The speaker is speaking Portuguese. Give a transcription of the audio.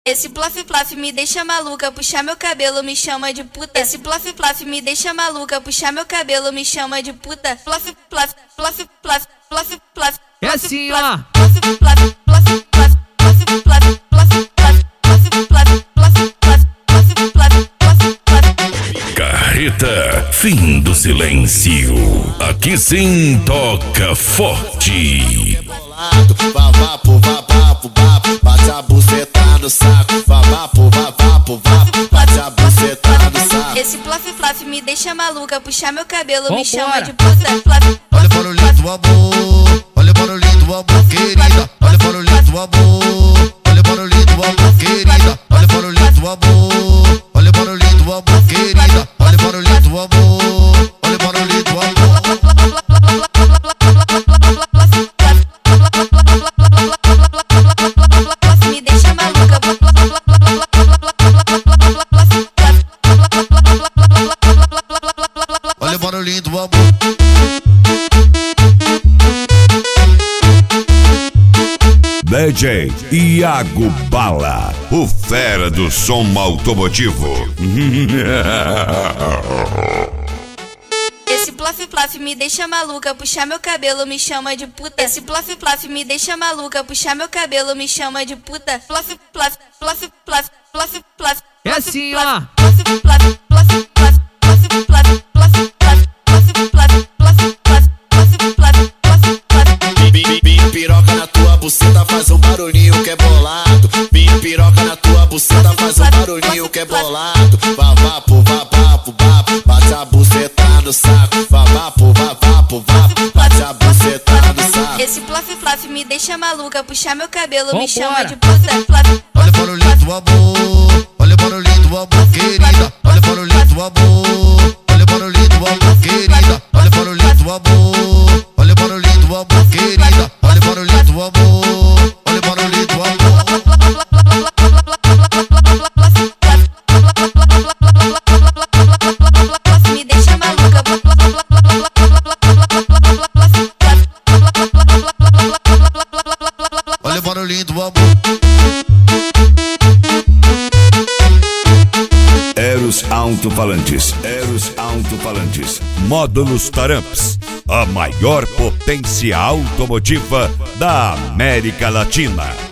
Esse plaf plaf me deixa maluca, puxar meu cabelo me chama de puta. Esse plaf plaf me deixa maluca, puxar meu cabelo me chama de puta. Plaf plaf plaf plaf plaf plaf. É assim, ó. Plaf plaf plaf plaf plaf plaf plaf plaf plaf plaf plaf plaf plaf. Carreta, fim do silêncio. Aqui sim toca forte. Vapo, vapo, vapo, bate a buceta no saco. Vapo, vapo, vapo, bate a buceta no saco. Esse plaf plaf me deixa maluca, puxar meu cabelo me Vambora. chama de puta. Plaf, Olha o barulhinho do amor, olha o barulhinho do amor, querida. Olha o barulhinho do amor, olha o barulhinho do amor, querida. Olha o barulhinho do amor, olha o barulhinho do amor, querida. Olha o barulhinho do amor, olha o barulhinho do amor. me deixa maluca. Olha o barulhinho do amor. DJ Iago Bala, o fera do som automotivo. Esse plaf plaf me deixa maluca, puxar meu cabelo me chama de puta. Esse plaf plaf me deixa maluca, puxar meu cabelo me chama de puta. Plaf plaf plaf plaf plaf plaf. É assim, ó. Plaf plaf plaf plaf plaf plaf plaf plaf plaf plaf plaf plaf plaf. Piroca na tua buceta faz um barulhinho que é bolado. Piroca na tua buceta faz um barulhinho que é bolado. Vapo, vapo, vapo, bate a buceta no saco. Vapo, vapo, vapo, bate a buceta no saco. Esse plaf plaf me deixa maluca, puxar meu cabelo me Vambora. chama de puta. Plaf, Olha o barulhinho do amor, olha o barulhinho do amor, querida. Olha o barulhinho do amor, olha o barulhinho do amor, querida. Olha o barulhinho do amor, olha o barulhinho do amor, querida. Olha o barulhinho do amor, olha o barulhinho do amor. me deixa maluca. Olha o barulhinho do amor. Eros Alto-Falantes, Eros Alto-Falantes, Módulos Taramps, a maior potência automotiva da América Latina.